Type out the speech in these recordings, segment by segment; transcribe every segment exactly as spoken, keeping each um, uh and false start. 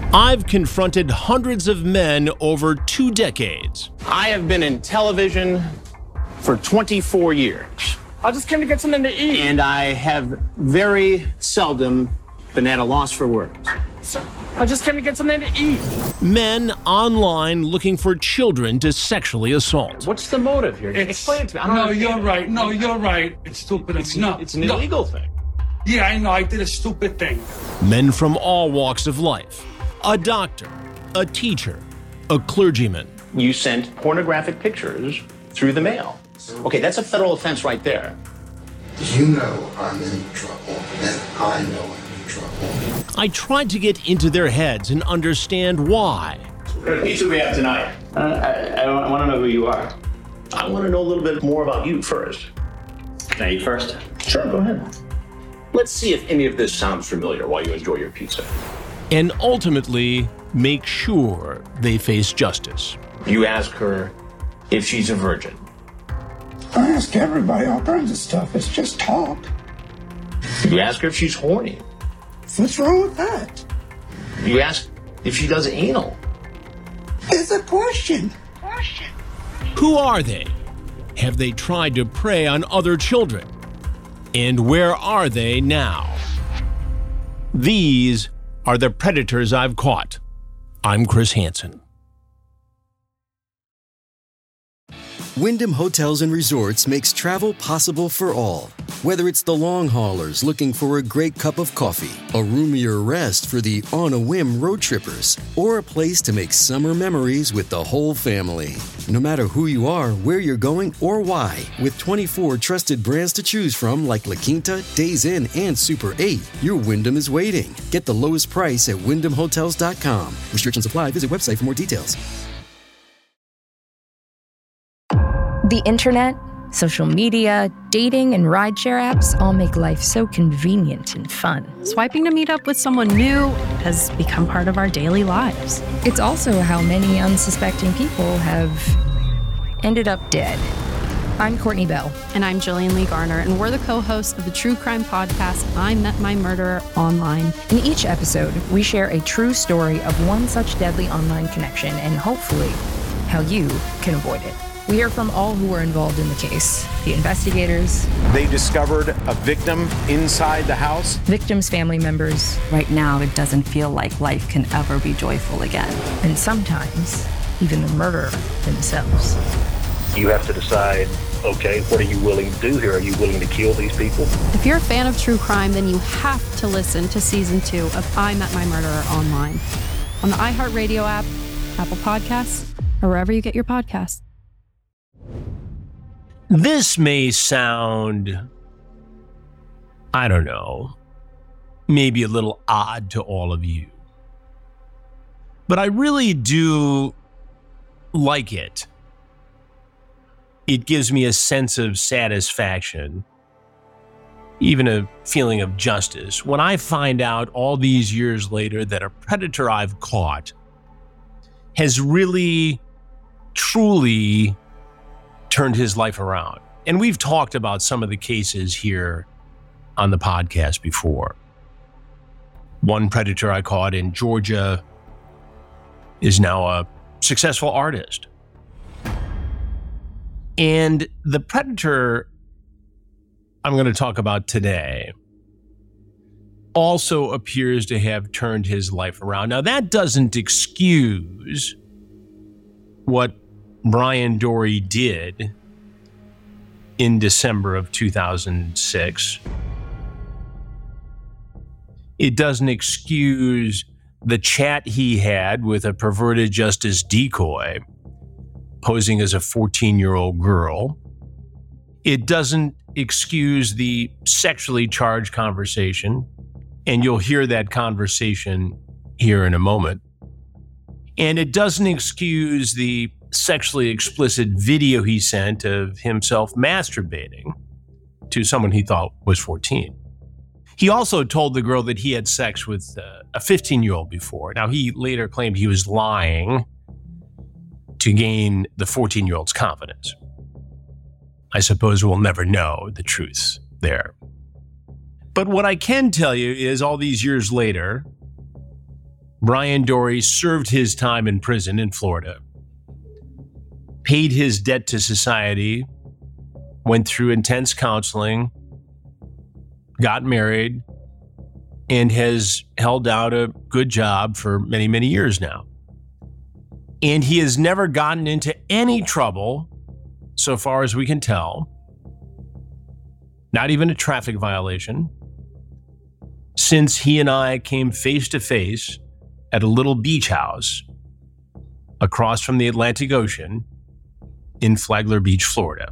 I've confronted hundreds of men over two decades. I have been in television for twenty-four years. I just came to get something to eat. And I have very seldom been at a loss for words. I just came to get something to eat. Men online looking for children to sexually assault. What's the motive here? It's, Explain it to me. I don't no, understand. you're right. No, you're right. It's stupid. It's, no, it's an no. illegal thing. Yeah, I know. I did a stupid thing. Men from all walks of life. A doctor, a teacher, a clergyman. You sent pornographic pictures through the mail. Okay, that's a federal offense right there. You know I'm in trouble, and I know I'm in trouble. I tried to get into their heads and understand why. What kind of pizza we have tonight? Uh, I, I, I want to know who you are. I want to know a little bit more about you first. Can I eat first? Sure, go ahead. Let's see if any of this sounds familiar while you enjoy your pizza. And ultimately make sure they face justice. You ask her if she's a virgin. I ask everybody all kinds of stuff. It's just talk. You ask her if she's horny. What's wrong with that? You ask if she does anal. It's a question. Question. Who are they? Have they tried to prey on other children? And where are they now? These are the predators I've caught. I'm Chris Hansen. Wyndham Hotels and Resorts makes travel possible for all. Whether it's the long haulers looking for a great cup of coffee, a roomier rest for the on-a-whim road trippers, or a place to make summer memories with the whole family. No matter who you are, where you're going, or why, with twenty-four trusted brands to choose from like La Quinta, Days Inn, and Super eight, your Wyndham is waiting. Get the lowest price at wyndham hotels dot com. Restrictions apply. Visit website for more details. The internet, social media, dating, and rideshare apps all make life so convenient and fun. Swiping to meet up with someone new has become part of our daily lives. It's also how many unsuspecting people have ended up dead. I'm Courtney Bell. And I'm Jillian Lee Garner, and we're the co-hosts of the true crime podcast, I Met My Murderer Online. In each episode, we share a true story of one such deadly online connection and hopefully how you can avoid it. We hear from all who were involved in the case, the investigators. They discovered a victim inside the house. Victims' family members. Right now, it doesn't feel like life can ever be joyful again. And sometimes, even the murderer themselves. You have to decide, okay, what are you willing to do here? Are you willing to kill these people? If you're a fan of true crime, then you have to listen to season two of I Met My Murderer Online on the iHeartRadio app, Apple Podcasts, or wherever you get your podcasts. This may sound, I don't know, maybe a little odd to all of you, but I really do like it. It gives me a sense of satisfaction, even a feeling of justice, when I find out all these years later that a predator I've caught has really, truly turned his life around. And we've talked about some of the cases here on the podcast before. One predator I caught in Georgia is now a successful artist. And the predator I'm going to talk about today also appears to have turned his life around. Now, that doesn't excuse what Brian Dory did in December of two thousand six. It doesn't excuse the chat he had with a perverted justice decoy posing as a fourteen-year-old girl. It doesn't excuse the sexually charged conversation, and you'll hear that conversation here in a moment. And it doesn't excuse the sexually explicit video he sent of himself masturbating to someone he thought was fourteen. He also told the girl that he had sex with uh, a fifteen-year-old before. Now, he later claimed he was lying to gain the fourteen-year-old's confidence. I suppose we'll never know the truth there. But what I can tell you is all these years later, Brian Dory served his time in prison in Florida, paid his debt to society, went through intense counseling, got married, and has held down a good job for many, many years now. And he has never gotten into any trouble, so far as we can tell, not even a traffic violation, since he and I came face to face at a little beach house across from the Atlantic Ocean in Flagler Beach, Florida.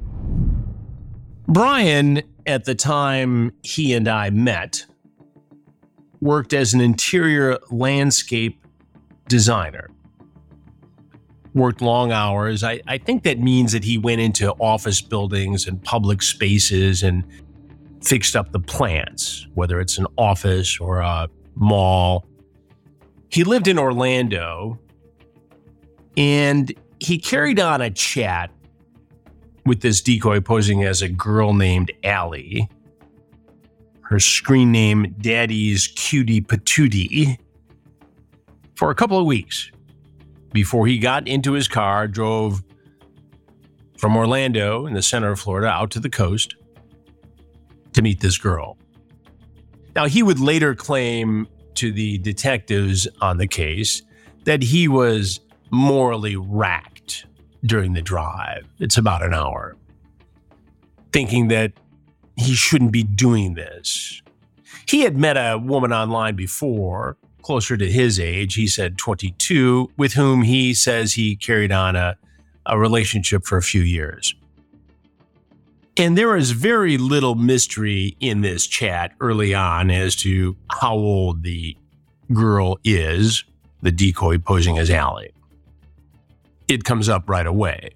Brian, at the time he and I met, worked as an interior landscape designer. Worked long hours. I, I think that means that he went into office buildings and public spaces and fixed up the plants, whether it's an office or a mall. He lived in Orlando, and he carried on a chat with this decoy posing as a girl named Allie. Her screen name, Daddy's Cutie Patootie, for a couple of weeks before he got into his car, drove from Orlando in the center of Florida out to the coast to meet this girl. Now, he would later claim to the detectives on the case that he was morally racked during the drive. It's about an hour, thinking that he shouldn't be doing this. He had met a woman online before, closer to his age, he said twenty-two, with whom he says he carried on a, a relationship for a few years. And there is very little mystery in this chat early on as to how old the girl is, the decoy posing as Allie. It comes up right away.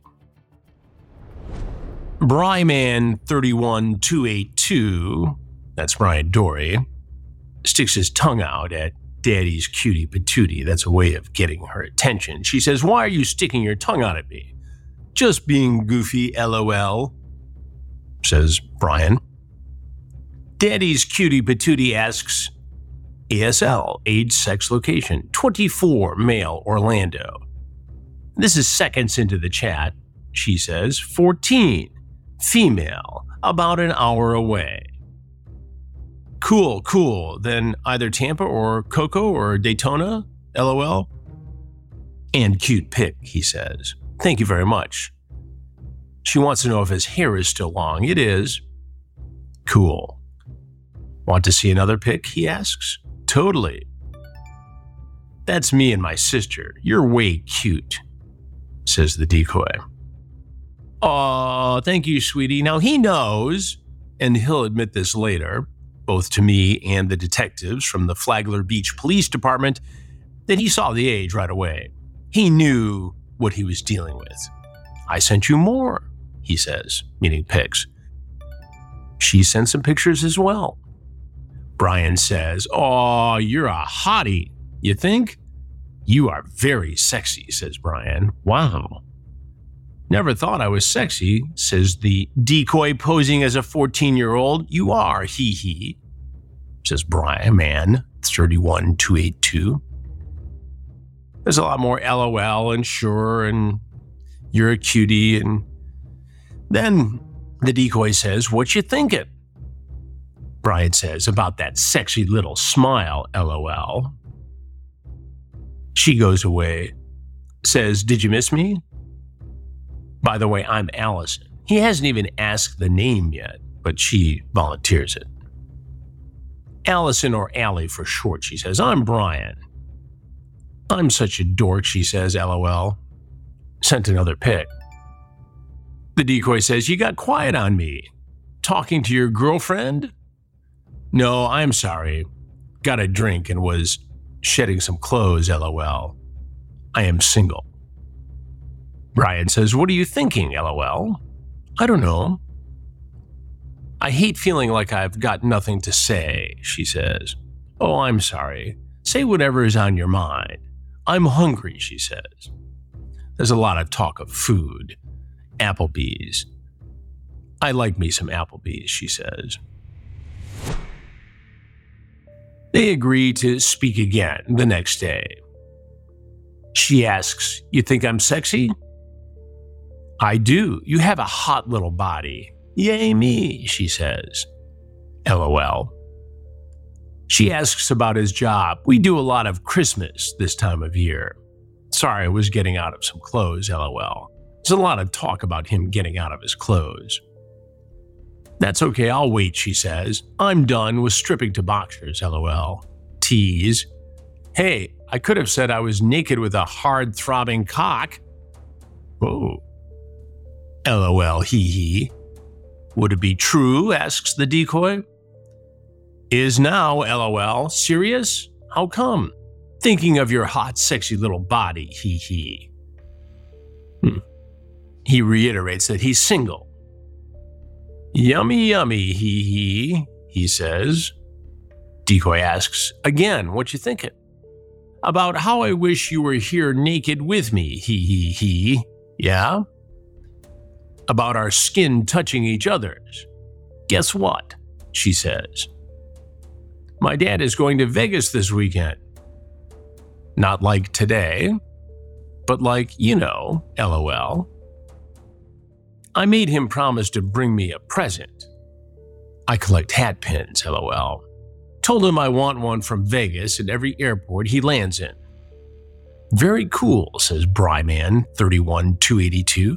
Bryman three one two eight two, that's Brian Dory, sticks his tongue out at Daddy's Cutie Patootie. That's a way of getting her attention. She says, "Why are you sticking your tongue out at me?" "Just being goofy, LOL, says Brian. Daddy's Cutie Patootie asks, A S L, age, sex, location, twenty-four, male, Orlando. This is seconds into the chat. She says, fourteen, female, about an hour away. Cool, cool. Then either Tampa or Cocoa or Daytona, LOL. And cute pic, he says. Thank you very much. She wants to know if his hair is still long. It is. Cool. Want to see another pic, he asks. Totally. That's me and my sister. You're way cute, says the decoy. Aw, thank you, sweetie. Now he knows, and he'll admit this later, both to me and the detectives from the Flagler Beach Police Department, that he saw the age right away. He knew what he was dealing with. I sent you more, he says, meaning pics. She sent some pictures as well. Brian says, "Oh, you're a hottie. You think?" "You are very sexy," says Brian. Wow. "Never thought I was sexy," says the decoy posing as a fourteen-year-old. "You are, hee hee," says Brian, man, three one two eight two. There's a lot more LOL and sure and you're a cutie. And then the decoy says, "What you thinking?" Brian says, "About that sexy little smile, LOL. She goes away, says, "Did you miss me? By the way, I'm Allison." He hasn't even asked the name yet, but she volunteers it. Allison, or Allie for short, she says. "I'm Brian." "I'm such a dork," she says, LOL. Sent another pic. The decoy says, "You got quiet on me. Talking to your girlfriend?" "No, I'm sorry. Got a drink and was shedding some clothes, LOL. I am single." Brian says, "What are you thinking, LOL?" "I don't know." "I hate feeling like I've got nothing to say," she says. "Oh, I'm sorry. Say whatever is on your mind. I'm hungry," she says. There's a lot of talk of food. Applebee's. "I like me some Applebee's," she says. They agree to speak again the next day. She asks, "You think I'm sexy?" "I do. You have a hot little body." "Yay me," she says. LOL. She asks about his job. "We do a lot of Christmas this time of year." "Sorry, I was getting out of some clothes," LOL. There's a lot of talk about him getting out of his clothes. "That's okay, I'll wait," she says. "I'm done with stripping to boxers," LOL. Tease. "Hey, I could have said I was naked with a hard throbbing cock." "Oh." LOL, hee hee. "Would it be true?" asks the decoy. "Is now, LOL. Serious? How come?" "Thinking of your hot, sexy little body, hee hee." Hmm. He reiterates that he's single. "Yummy, yummy, hee hee," he says. Decoy asks, "Again, what you thinking?" "About how I wish you were here naked with me, hee hee hee." "Yeah?" "About our skin touching each other's." "Guess what?" she says. "My dad is going to Vegas this weekend." Not like today, but like, you know, LOL. "I made him promise to bring me a present." "I collect hat pins, LOL. Told him I want one from Vegas at every airport he lands in." "Very cool," says Bryman thirty-one two eighty-two.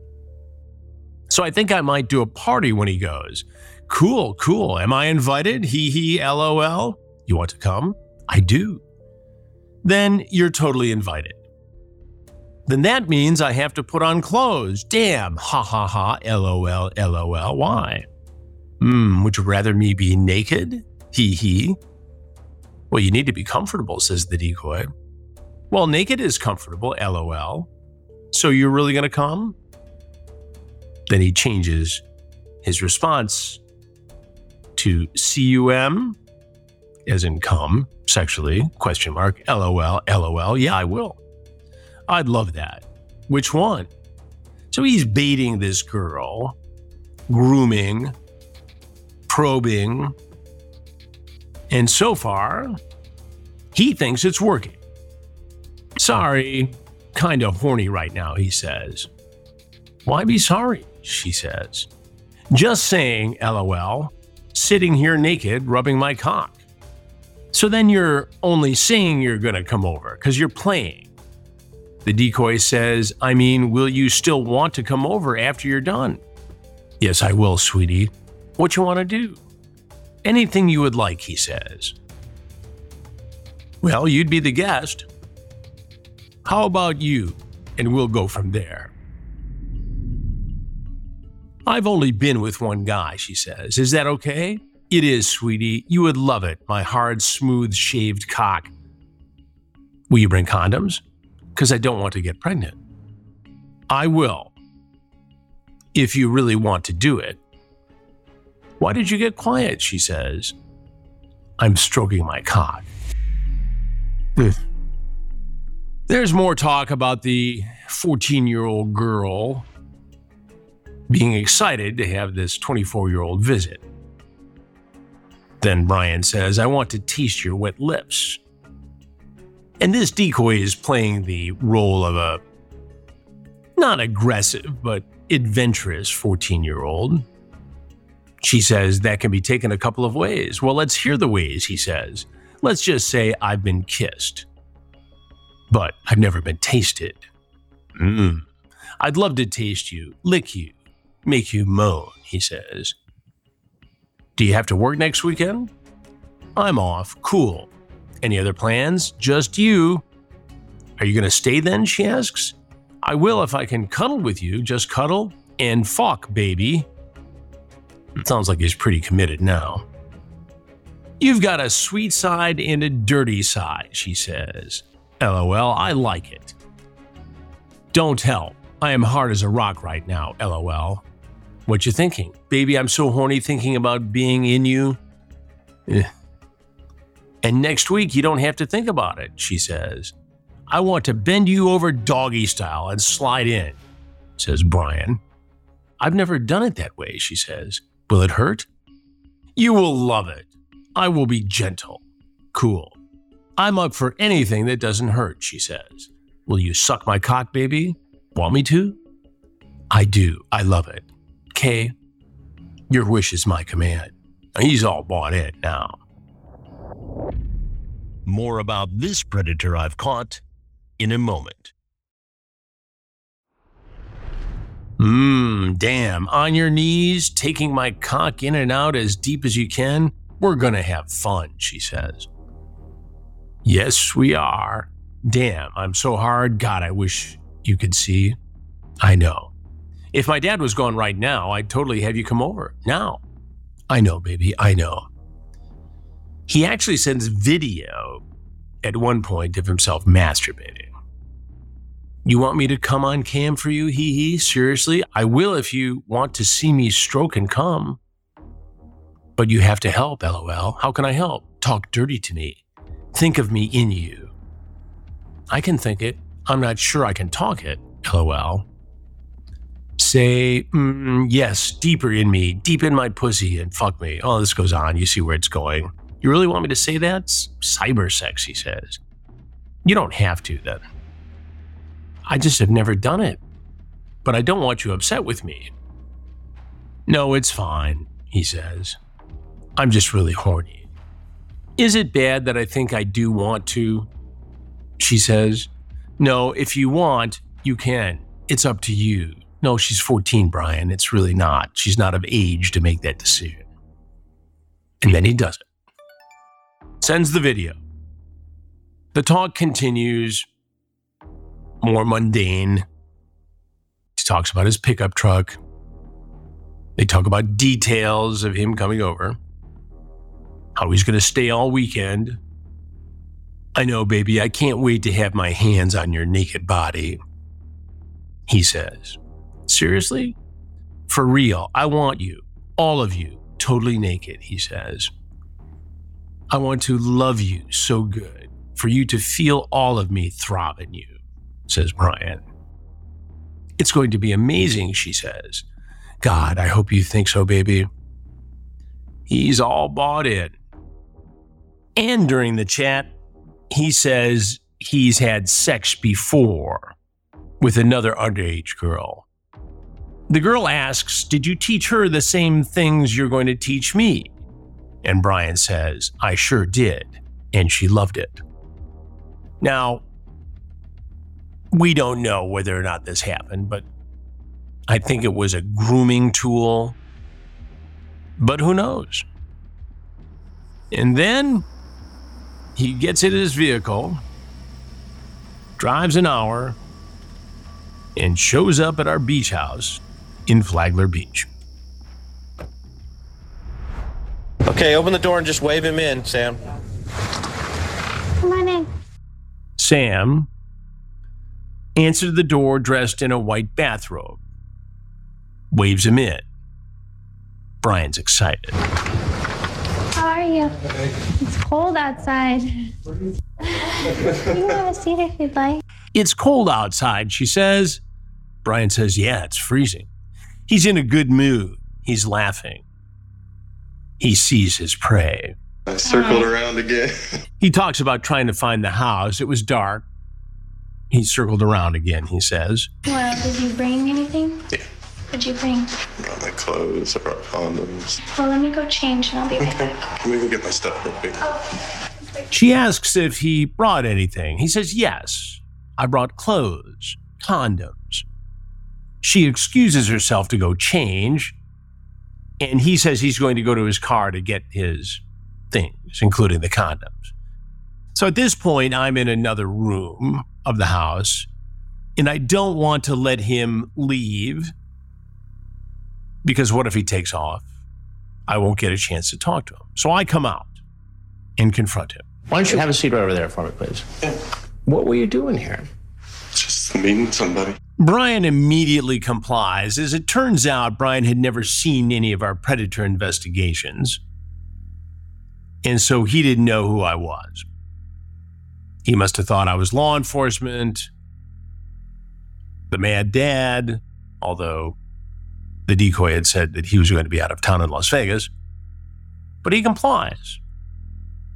"So I think I might do a party when he goes." "Cool, cool. Am I invited? Hee hee, LOL. You want to come?" "I do." "Then you're totally invited." "Then that means I have to put on clothes. Damn, ha ha ha, LOL, LOL. Why?" Hmm, would you rather me be naked? Hee hee. "Well, you need to be comfortable," says the decoy. "Well, naked is comfortable, LOL. So you're really going to come?" Then he changes his response to C U M, as in come, sexually, question mark, LOL, LOL. "Yeah, I will. I'd love that." "Which one?" So he's baiting this girl, grooming, probing, and so far, he thinks it's working. "Sorry, kinda horny right now," he says. "Why be sorry?" she says. "Just saying, LOL, sitting here naked, rubbing my cock." "So then you're only saying you're gonna come over, because you're playing." The decoy says, "I mean, will you still want to come over after you're done?" "Yes, I will, sweetie. What you want to do?" "Anything you would like," he says. "Well, you'd be the guest." "How about you? And we'll go from there." "I've only been with one guy," she says. "Is that okay?" "It is, sweetie. You would love it, my hard, smooth, shaved cock." "Will you bring condoms? Because I don't want to get pregnant." "I will. If you really want to do it." "Why did you get quiet?" she says. "I'm stroking my cock." There's more talk about the fourteen-year-old girl being excited to have this twenty-four-year-old visit. Then Brian says, "I want to taste your wet lips." And this decoy is playing the role of a not aggressive, but adventurous fourteen-year-old. She says that can be taken a couple of ways. "Well, let's hear the ways," he says. "Let's just say I've been kissed, but I've never been tasted. Mmm. I'd love to taste you, lick you, make you moan," he says. "Do you have to work next weekend?" "I'm off. Cool. Any other plans?" "Just you." "Are you going to stay then?" she asks. "I will if I can cuddle with you. Just cuddle and fuck, baby." It sounds like he's pretty committed now. "You've got a sweet side and a dirty side," she says. LOL, I like it. "Don't help. I am hard as a rock right now, LOL. "What you thinking? Baby, I'm so horny thinking about being in you." Eh. "And next week you don't have to think about it," she says. "I want to bend you over doggy style and slide in," says Brian. "I've never done it that way," she says. "Will it hurt?" "You will love it. I will be gentle. Cool. I'm up for anything that doesn't hurt, she says. Will you suck my cock, baby? Want me to? I do. I love it. Kay, your wish is my command. He's all bought in now. More about this predator I've caught in a moment. Mmm, damn. On your knees, taking my cock in and out as deep as you can? We're gonna have fun, she says. Yes, we are. Damn, I'm so hard. God, I wish you could see. I know. If my dad was gone right now, I'd totally have you come over. Now. I know, baby, I know. He actually sends video at one point of himself masturbating. You want me to come on cam for you, hee hee? Seriously? I will if you want to see me stroke and come. But you have to help, lol. How can I help? Talk dirty to me. Think of me in you. I can think it. I'm not sure I can talk it, lol. Say, mm, yes, deeper in me, deep in my pussy, and fuck me. Oh, this goes on. You see where it's going. You really want me to say that? It's cyber sex, he says. You don't have to, then. I just have never done it. But I don't want you upset with me. No, it's fine, he says. I'm just really horny. Is it bad that I think I do want to? She says. No, if you want, you can. It's up to you. No, she's fourteen, Brian. It's really not. She's not of age to make that decision. And then he does it. Sends the video. The talk continues. More mundane. He talks about his pickup truck. They talk about details of him coming over. How he's going to stay all weekend. I know, baby, I can't wait to have my hands on your naked body. He says, seriously? For real, I want you, all of you, totally naked, he says. I want to love you so good, for you to feel all of me throb in you, says Brian. It's going to be amazing, she says. God, I hope you think so, baby. He's all bought in. And during the chat, he says he's had sex before with another underage girl. The girl asks, did you teach her the same things you're going to teach me? And Brian says, I sure did, and she loved it. Now, we don't know whether or not this happened, but I think it was a grooming tool. But who knows? And then he gets in his vehicle, drives an hour, and shows up at our beach house in Flagler Beach. Okay, open the door and just wave him in, Sam. Come on in. Sam answered the door dressed in a white bathrobe. Waves him in. Brian's excited. How are you? It's cold outside. You can have a seat if you'd like. It's cold outside, she says. Brian says, yeah, it's freezing. He's in a good mood. He's laughing. He sees his prey. I circled around again. He talks about trying to find the house. It was dark. He circled around again, he says. Well, did you bring anything? Yeah. What'd you bring? I brought my clothes, I brought condoms. Well, let me go change and I'll be right back. Let me go get my stuff real quick. Oh. She asks if he brought anything. He says, yes, I brought clothes, condoms. She excuses herself to go change, and he says he's going to go to his car to get his things, including the condoms. So at this point, I'm in another room of the house, and I don't want to let him leave, because what if he takes off? I won't get a chance to talk to him. So I come out and confront him. Why don't you have a seat right over there for me, please? Yeah. What were you doing here? Just meeting somebody. Brian immediately complies. As it turns out, Brian had never seen any of our predator investigations, and so he didn't know who I was. He must have thought I was law enforcement, the mad dad, although the decoy had said that he was going to be out of town in Las Vegas, but he complies.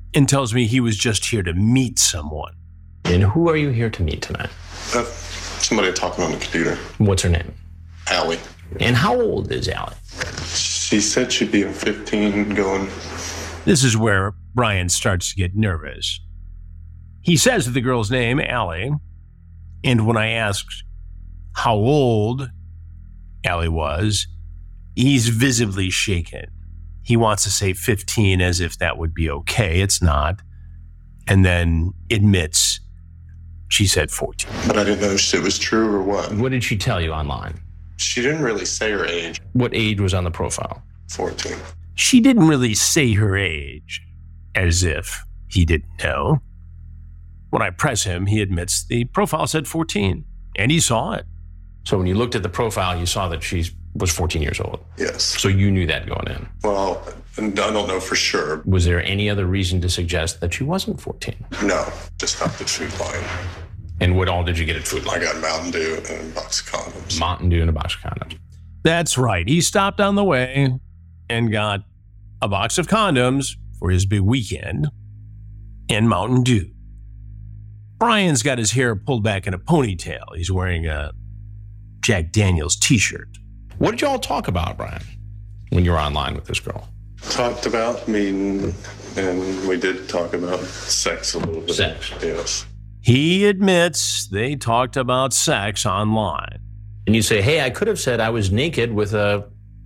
and tells me he was just here to meet someone. And who are you here to meet tonight? Uh, somebody talking on the computer. What's her name? Allie. And how old is Allie? She said she'd be fifteen going. This is where Brian starts to get nervous. He says the girl's name, Allie, and when I asked how old Allie was, he's visibly shaken. He wants to say fifteen as if that would be okay. It's not. And then admits she said fourteen. But I didn't know if it was true or what. What did she tell you online? She didn't really say her age. What age was on the profile? fourteen. She didn't really say her age, as if he didn't know. When I press him, he admits the profile said fourteen, and he saw it. So when you looked at the profile, you saw that she was fourteen years old? Yes. So you knew that going in? Well, I don't know for sure. Was there any other reason to suggest that she wasn't fourteen? No, just not the Food Lion. And what all did you get at Food Lion? I got Mountain Dew and a box of condoms. Mountain Dew and a box of condoms. That's right. He stopped on the way and got a box of condoms for his big weekend and Mountain Dew. Brian's got his hair pulled back in a ponytail. He's wearing a Jack Daniels t-shirt. What did you all talk about, Brian, when you were online with this girl? Talked about meeting, and we did talk about sex a little bit. Sex? Yes. He admits they talked about sex online. And you say, hey, I could have said I was naked with a...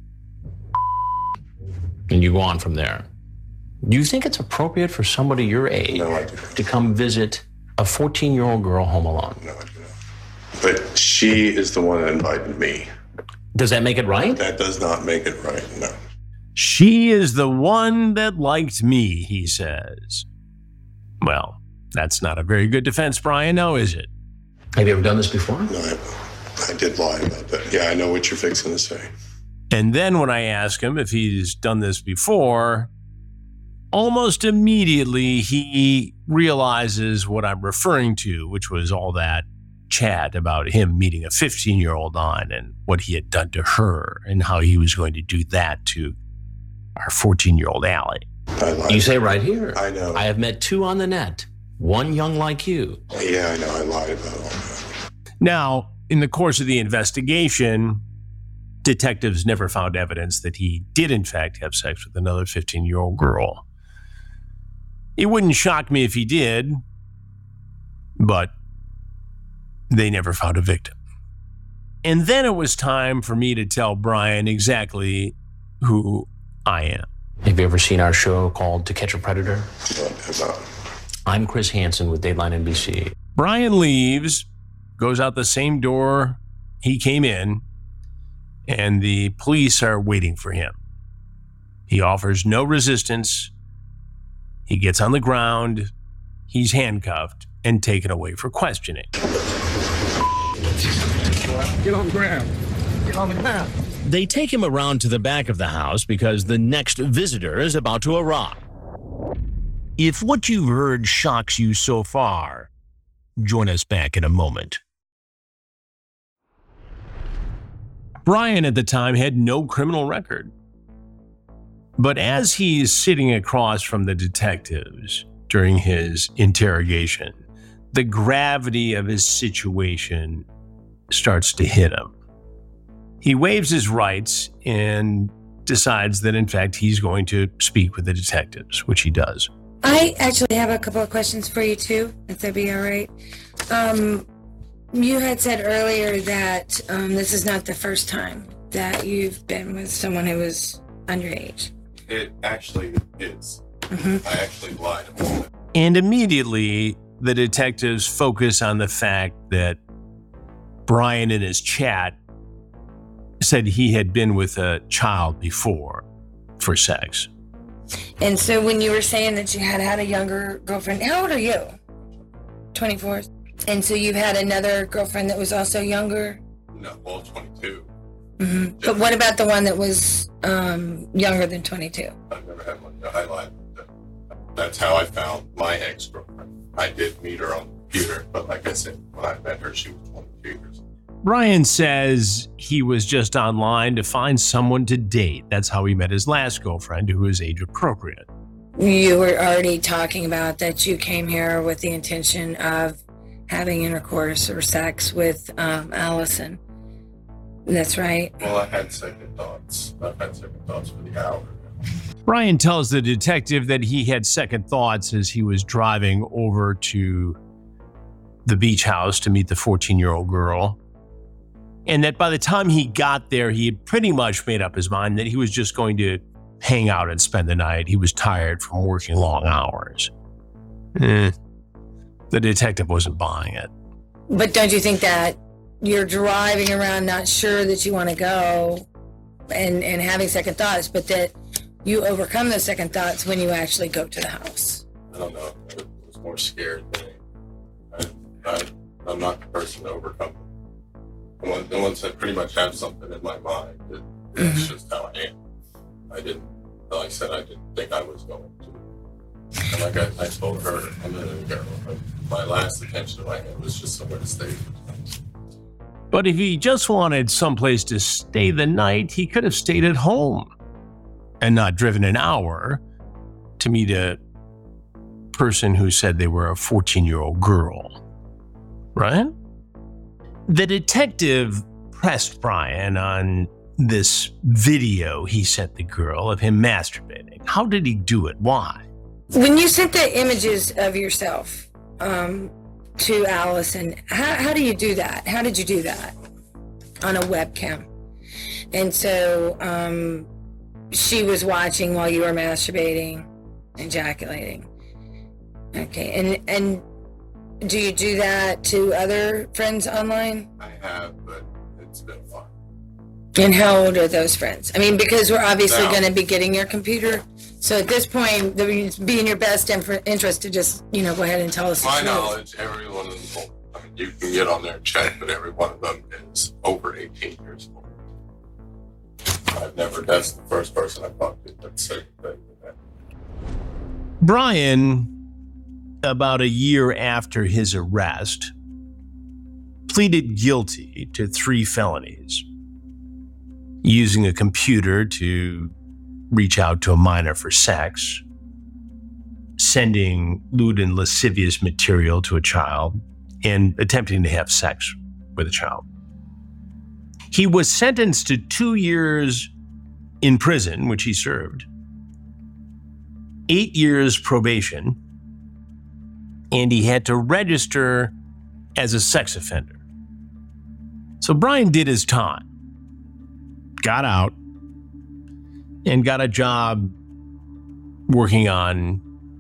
And you go on from there. Do you think it's appropriate for somebody your age no, I do. to come visit a fourteen-year-old girl home alone? No, I do not. But she is the one that invited me. Does that make it right? That does not make it right, no. She is the one that liked me, he says. Well, that's not a very good defense, Brian, now is it? Have you ever done this before? No, I, I did lie about that. Yeah, I know what you're fixing to say. And then when I ask him if he's done this before, almost immediately he realizes what I'm referring to, which was all that chat about him meeting a fifteen-year-old on and what he had done to her and how he was going to do that to our fourteen-year-old Allie. I lied. You say right here. I know. I have met two on the net, one young like you. Yeah, I know. I lied about all that. Now, in the course of the investigation, detectives never found evidence that he did in fact have sex with another fifteen-year-old girl. It wouldn't shock me if he did, but they never found a victim. And then it was time for me to tell Brian exactly who I am. Have you ever seen our show called To Catch a Predator? No. I'm Chris Hansen with Dateline N B C. Brian leaves, goes out the same door he came in, and the police are waiting for him. He offers no resistance. He gets on the ground. He's handcuffed and taken away for questioning. Get on the ground. Get on the ground. They take him around to the back of the house because the next visitor is about to arrive. If what you've heard shocks you so far, join us back in a moment. Brian at the time had no criminal record. But as he's sitting across from the detectives during his interrogation, the gravity of his situation starts to hit him. He waives his rights and decides that, in fact, he's going to speak with the detectives, which he does. I actually have a couple of questions for you, too, if that'd be all right. Um, you had said earlier that um, this is not the first time that you've been with someone who was underage. It actually is. Mm-hmm. I actually lied about it. And immediately, the detectives focus on the fact that Brian in his chat said he had been with a child before for sex. And so when you were saying that you had had a younger girlfriend, how old are you? twenty-four. And so you've had another girlfriend that was also younger? No, well, twenty-two. Mm-hmm. But what about the one that was um, younger than twenty-two? I've never had one. I lied. That's how I found my ex-girlfriend. I did meet her on the computer, but like I said, when I met her, she was twenty-two years old. Brian says he was just online to find someone to date. That's how he met his last girlfriend, who was age appropriate. you were already talking about that you came here with the intention of having intercourse or sex with um, Allison. That's right. Well, I had second thoughts. I've had second thoughts for the hour. Brian tells the detective that he had second thoughts as he was driving over to the beach house to meet the fourteen-year-old girl, and that by the time he got there, he had pretty much made up his mind that he was just going to hang out and spend the night. He was tired from working long hours. Eh, the detective wasn't buying it. But don't you think that you're driving around not sure that you want to go and, and having second thoughts, but that you overcome those second thoughts when you actually go to the house? I don't know. I was more scared than I, I, I'm not the person to overcome it. The one, the ones that pretty much have something in my mind, it, that's mm-hmm. just how I am. I didn't, like I said, I didn't think I was going to. And like I, I told her, I'm going to go. My last attention to my head was just somewhere to stay. But if he just wanted someplace to stay the night, he could have stayed at home and not driven an hour to meet a person who said they were a fourteen-year-old girl, right? The detective pressed Brian on this video he sent the girl of him masturbating. How did he do it? Why? When you sent the images of yourself um, to Allison, how, how do you do that? How did you do that? On a webcam. And so um, she was watching while you were masturbating, ejaculating. Okay, and and do you do that to other friends online? I have, but it's been a while. And how old are those friends? I mean, because we're obviously going to be getting your computer. So at this point, it would be in your best interest to just, you know, go ahead and tell us. My knowledge, every one of them, I mean, you can get on there and check, but every one of them is over eighteen years old. I've never, that's the first person I've talked to that said that. Brian, about a year after his arrest, pleaded guilty to three felonies. Using a computer to reach out to a minor for sex, sending lewd and lascivious material to a child, and attempting to have sex with a child. He was sentenced to two years in prison, which he served, eight years probation, and he had to register as a sex offender. So Brian did his time, got out, and got a job working on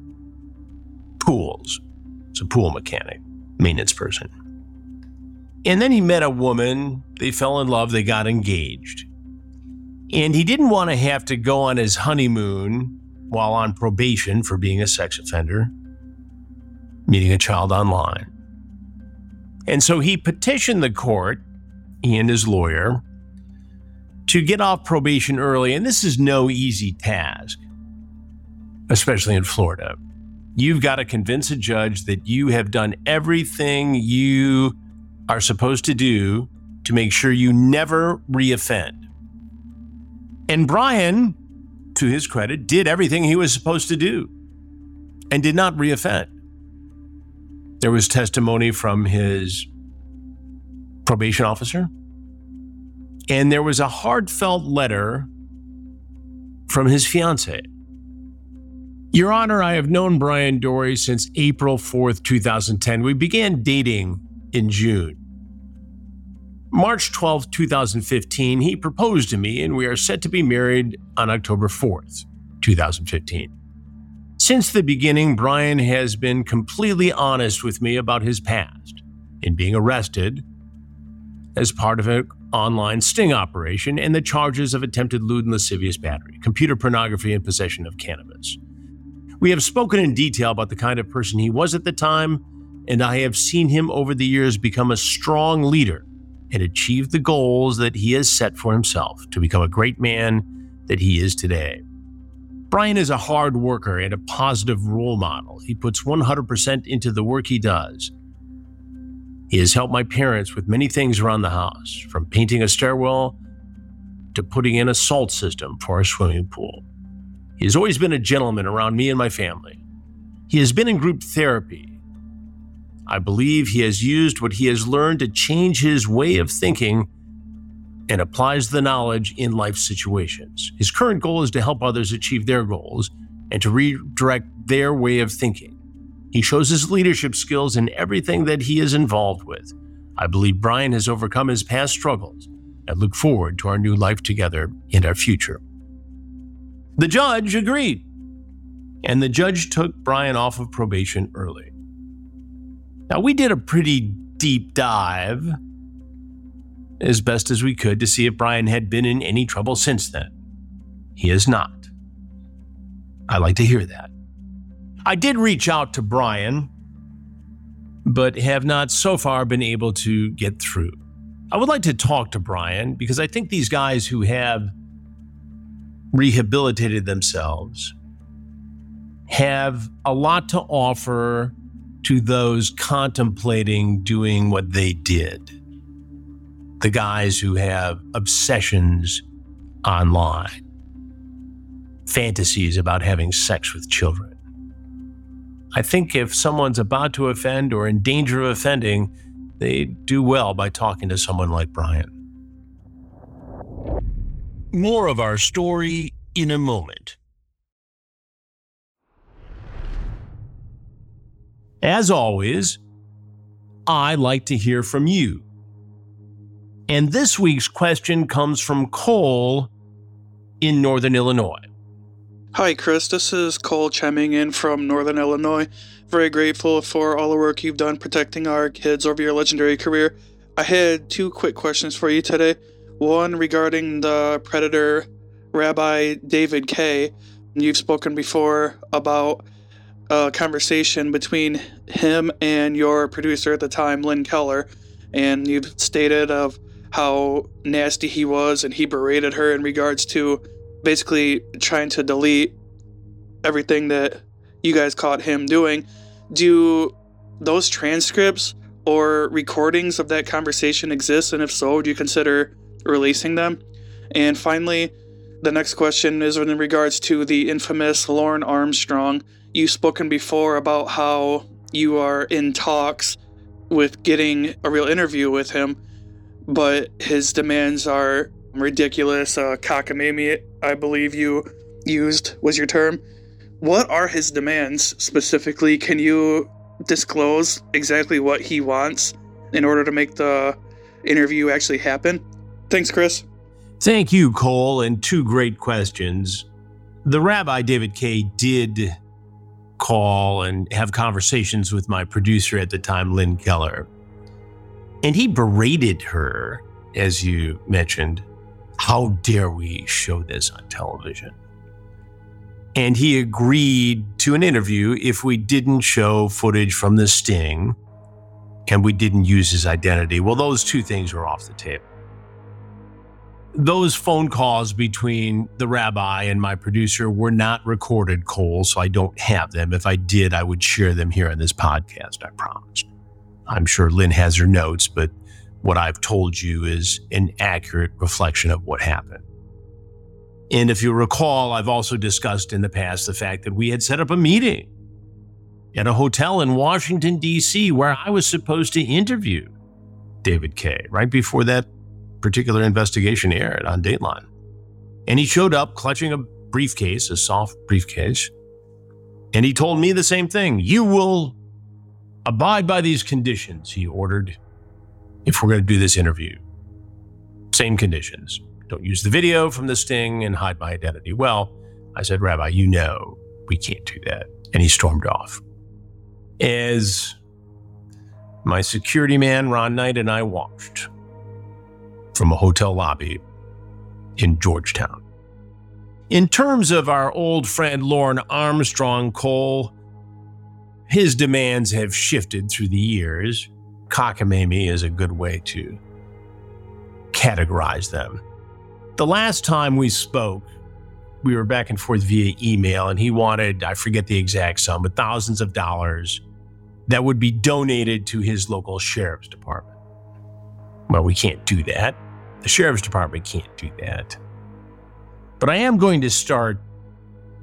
pools. He's a pool mechanic, maintenance person. And then he met a woman, they fell in love, they got engaged. And he didn't want to have to go on his honeymoon while on probation for being a sex offender, meeting a child online. And so he petitioned the court, he and his lawyer, to get off probation early, and this is no easy task, especially in Florida. You've got to convince a judge that you have done everything you are supposed to do to make sure you never reoffend. And Brian, to his credit, did everything he was supposed to do and did not reoffend. There was testimony from his probation officer, and there was a heartfelt letter from his fiancée. Your Honor, I have known Brian Dory since April fourth, two thousand ten. We began dating in June. March twelfth, two thousand fifteen, he proposed to me, and we are set to be married on October fourth, two thousand fifteen. Since the beginning, Brian has been completely honest with me about his past in being arrested as part of an online sting operation and the charges of attempted lewd and lascivious battery, computer pornography, and possession of cannabis. We have spoken in detail about the kind of person he was at the time, and I have seen him over the years become a strong leader and achieve the goals that he has set for himself to become a great man that he is today. Brian is a hard worker and a positive role model. He puts one hundred percent into the work he does. He has helped my parents with many things around the house, from painting a stairwell to putting in a salt system for our swimming pool. He has always been a gentleman around me and my family. He has been in group therapy. I believe he has used what he has learned to change his way of thinking and applies the knowledge in life situations. His current goal is to help others achieve their goals and to redirect their way of thinking. He shows his leadership skills in everything that he is involved with. I believe Brian has overcome his past struggles and look forward to our new life together and our future. The judge agreed, and the judge took Brian off of probation early. Now, we did a pretty deep dive, as best as we could, to see if Brian had been in any trouble since then. He has not. I like to hear that. I did reach out to Brian, but have not so far been able to get through. I would like to talk to Brian because I think these guys who have rehabilitated themselves have a lot to offer to those contemplating doing what they did. The guys who have obsessions online, fantasies about having sex with children. I think if someone's about to offend or in danger of offending, they do well by talking to someone like Brian. More of our story in a moment. As always, I like to hear from you. And this week's question comes from Cole in Northern Illinois. Hi, Chris. This is Cole chiming in from Northern Illinois. Very grateful for all the work you've done protecting our kids over your legendary career. I had two quick questions for you today. One regarding the Predator Rabbi David Kay. You've spoken before about a conversation between him and your producer at the time, Lynn Keller, and you've stated of how nasty he was and he berated her in regards to basically trying to delete everything that you guys caught him doing. Do those transcripts or recordings of that conversation exist? And if so, do you consider releasing them? And finally, the next question is in regards to the infamous Lauren Armstrong. You've spoken before about how you are in talks with getting a real interview with him, but his demands are ridiculous. Uh, cockamamie, I believe you used, was your term. What are his demands specifically? Can you disclose exactly what he wants in order to make the interview actually happen? Thanks, Chris. Thank you, Cole, and two great questions. The Rabbi David Kay did call and have conversations with my producer at the time, Lynn Keller. And he berated her, as you mentioned. How dare we show this on television? And he agreed to an interview if we didn't show footage from the sting and we didn't use his identity. Well, those two things were off the table. Those phone calls between the rabbi and my producer were not recorded, Cole, so I don't have them. If I did, I would share them here on this podcast, I promised. I'm sure Lynn has her notes, but what I've told you is an accurate reflection of what happened. And if you recall, I've also discussed in the past the fact that we had set up a meeting at a hotel in Washington, D C, where I was supposed to interview David Kay right before that particular investigation aired on Dateline. And he showed up clutching a briefcase, a soft briefcase, and he told me the same thing. You will abide by these conditions, he ordered, if we're going to do this interview. Same conditions. Don't use the video from the sting and hide my identity. Well, I said, Rabbi, you know we can't do that. And he stormed off. As my security man, Ron Knight, and I watched from a hotel lobby in Georgetown. In terms of our old friend Lauren Armstrong, Cole, his demands have shifted through the years. Cockamamie is a good way to categorize them. The last time we spoke, we were back and forth via email, and he wanted, I forget the exact sum, but thousands of dollars that would be donated to his local sheriff's department. Well, we can't do that. The sheriff's department can't do that. But I am going to start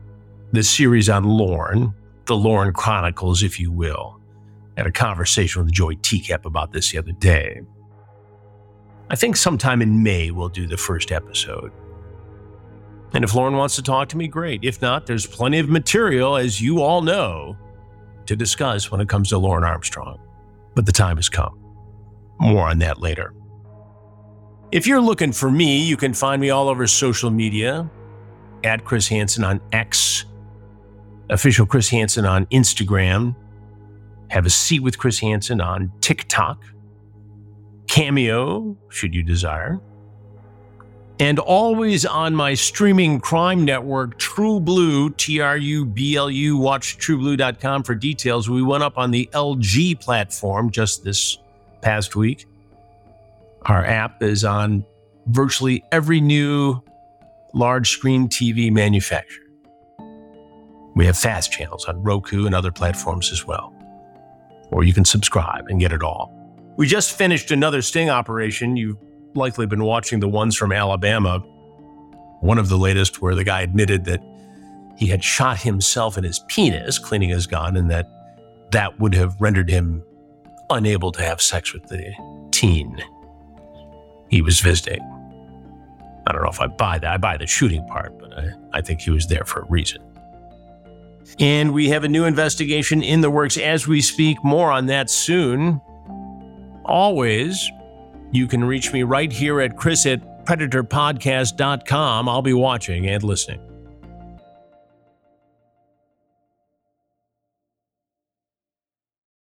the series on Lorne, the Lorne Chronicles, if you will. I had a conversation with Joey Teacup about this the other day. I think sometime in May we'll do the first episode. And if Lorne wants to talk to me, great. If not, there's plenty of material, as you all know, to discuss when it comes to Lorne Armstrong. But the time has come. More on that later. If you're looking for me, you can find me all over social media, at Chris Hansen on X, official Chris Hansen on Instagram, Have a Seat with Chris Hansen on TikTok, Cameo, should you desire, and always on my streaming crime network, True Blue, T R U B L U, watch true blue dot com for details. We went up on the L G platform just this past week. Our app is on virtually every new large screen T V manufacturer. We have fast channels on Roku and other platforms as well. Or you can subscribe and get it all. We just finished another sting operation. You've likely been watching the ones from Alabama. One of the latest where the guy admitted that he had shot himself in his penis, cleaning his gun, and that that would have rendered him unable to have sex with the teen he was visiting. I don't know if I buy that. I buy the shooting part, but I, I think he was there for a reason. And we have a new investigation in the works as we speak. More on that soon. Always, you can reach me right here at Chris at predator podcast dot com. I'll be watching and listening.